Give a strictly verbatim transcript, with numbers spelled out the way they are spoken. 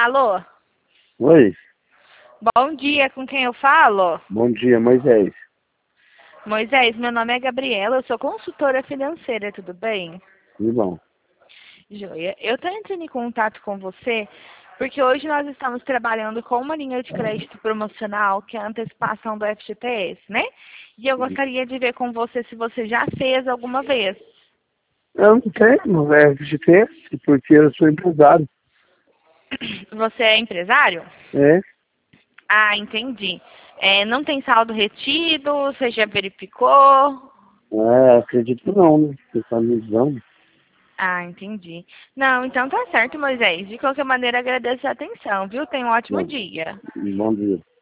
Alô? Oi, Bom dia, com quem eu falo? bom dia, Moisés. Moisés, meu nome é Gabriela, eu sou consultora financeira, tudo bem? Tudo bom? Joia. Eu estou entrando em contato com você porque hoje nós estamos trabalhando com uma linha de crédito promocional que é a antecipação do F G T S, né? E eu gostaria de ver com você se você já fez alguma vez. Eu não tenho F G T S porque eu sou empresário. Você é empresário? É? Ah, entendi. É, não tem saldo retido, você já verificou? É, acredito que não, né? Você está me dizendo. Ah, entendi. Não, então tá certo, Moisés. De qualquer maneira, agradeço a atenção, viu? Tenha um ótimo Bom, dia. bom dia.